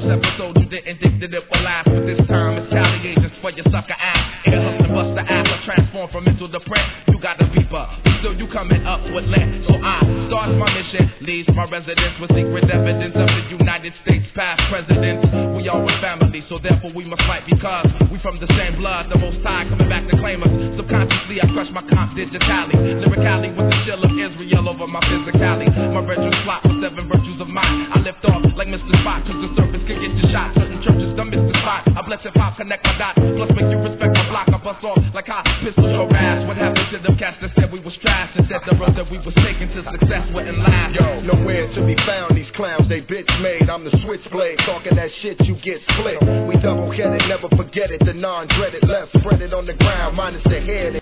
episode you didn't think that it would last, but this time retaliate just for your sucker ass. Air hustling, bust the ass, or transform from mental to print. You got the beeper, but still you coming up with lead. So I start my mission, leaves my residence with secret evidence of the United States past presidents. We all one family, so therefore we must fight because we from the same blood. The Most High coming back to claim us. Subconsciously I crush my comp digitally, lyrically with the chill of Israel over my physicality. My virtues plot with 7 virtues of mine. I lift off like Mr. Spot, cause the surface can get you shot. Certain churches done miss the spot. I bless hip hop, connect my dots, plus make you respect my block. I bust off like hot pistols or ass. What happened to them cats that said we was trash and said the road that we was taking to success wouldn't last? Yo, nowhere to be found, these clowns, they bitch made. I'm the switchblade, talking that shit, you get split. We double-headed, never forget it. The non-dreaded left, spread it on the ground, minus the head.